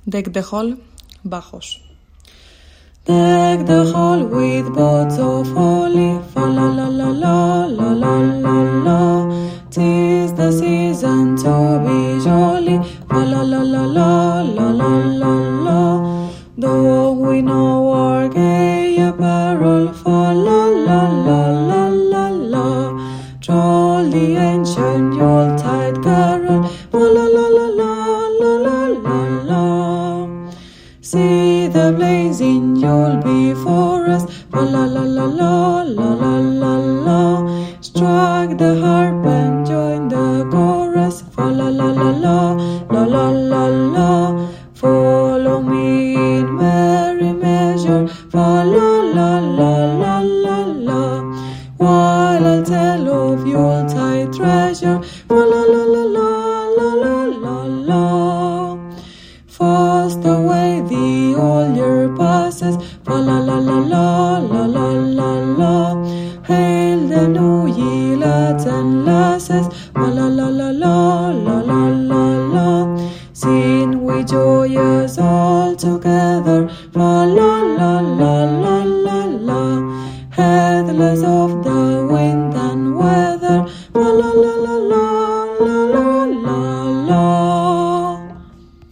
Deck the hall, bajos. Deck the hall with boughs of holly, fa la la la la la la la la. 'Tis the season to be jolly, fa la la la la la la la la. Though we know our gay apparel, fa la la la la la la. Troll the ancient Yuletide carol, fa la la la la la la la la. See the blazing Yule before us, fa la la la la la la la la. Strike the harp and join the chorus, fa la la la la la la la la. Follow me in merry measure, fa la la la la la la. While I'll tell of Yuletide treasure, fa la la la la la la la la. Fast away the old year passes, fa la la la la la la la la. Hail the new ye lads and lasses, fa la la la la la la la la. Sing we joyous all together, fa la la la la la la. Heedless of the wind and weather, fa la la la